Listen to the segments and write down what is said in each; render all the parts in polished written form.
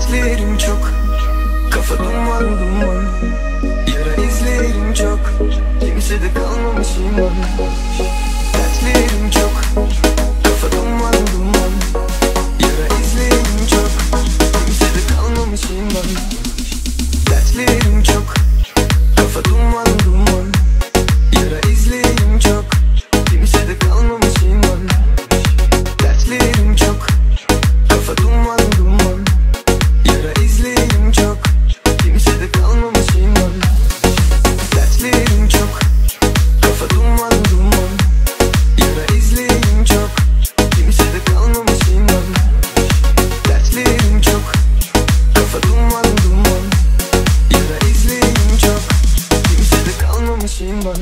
Dertlerim çok, kafa duman duman. Yara izlerim çok, kimsede kalmamış iman. Dertlerim çok, kafa duman duman. Yara izlerim çok, kimsede kalmamış iman. Dertlerim çok, kafa duman duman. Yara izlerim çok, kimsede kalmamış iman. Dertlerim çok, kafa duman duman. Yara izlerim çok, kimsede kalmamış iman. Dertlerim çok, kafa duman duman. Yara izlerim çok, kimsede kalmamış iman. Dertlerim çok, kafa duman duman. Yara izlerim çok, kimsede kalmamış iman.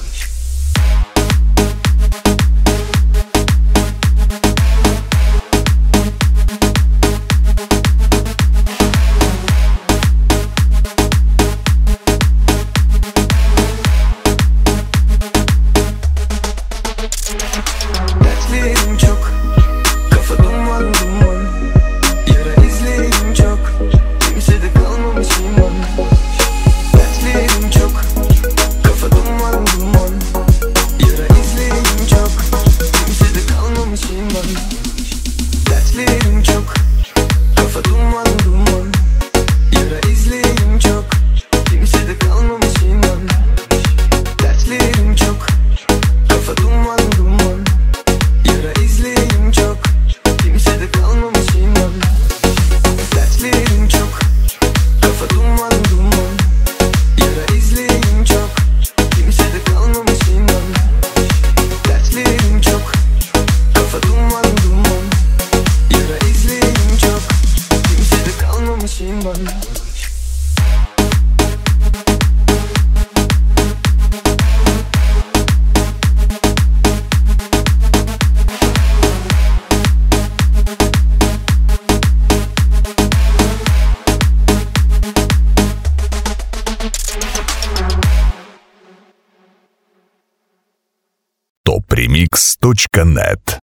Dertlerim çok, kafa duman duman. Yara izlerim çok, kimsede kalmamış iman. Dertlerim çok, kafa duman duman. Yara izlerim çok, kimsede kalmamış iman. Dertlerim çok, kafa duman duman. Yara izlerim çok, kimsede kalmamış iman. Dertlerim çok, kafa duman duman. Yara izlerim çok, kimsede kalmamış iman. Dertlerim çok, kafa duman duman. Yara izlerim çok, kimsede kalmamış iman. Dertlerim çok, kafa duman duman. Yara izlerim çok, kimsede kalmamış iman. topremix.net